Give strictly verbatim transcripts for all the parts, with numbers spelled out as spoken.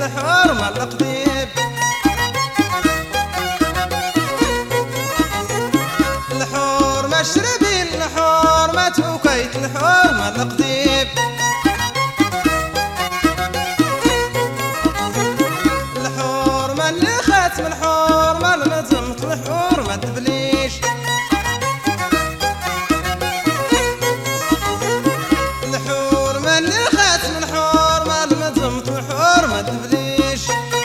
الحرمة القضيب الحرمة شربي الحرمة توكيت الحرمة القضيب الحرمة اللي خاتم الحرمة المزمت الحرمة الدبليش الحرمة اللي خاتم الحرمة المزمت الحرمة الدبليش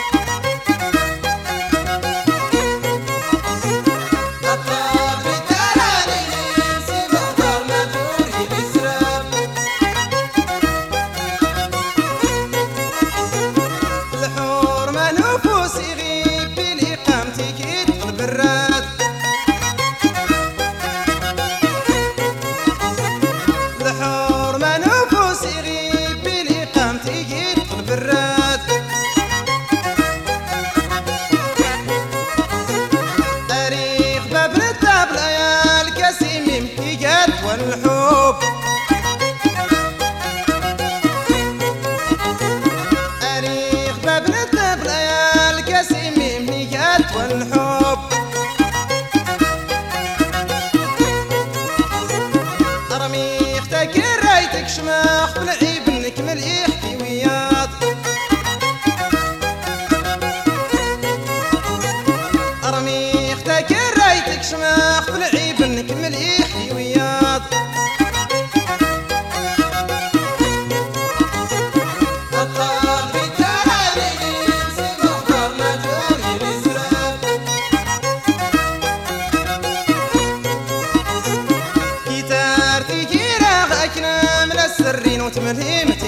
تاريخ باب التاب ليال كاسيم كيقات والحب تاريخ باب التاب ليال كاسيم كيقات والحب رمي اختك رايتك شماخ بالعيب انك مليح في وياض رمي اختك رايتك شماخ بالعيب انك مليح في وياض الطال في التراني سمح ضرنا جوري الاسلام كيتار تيكي راغ اكنام للسرين وتملهم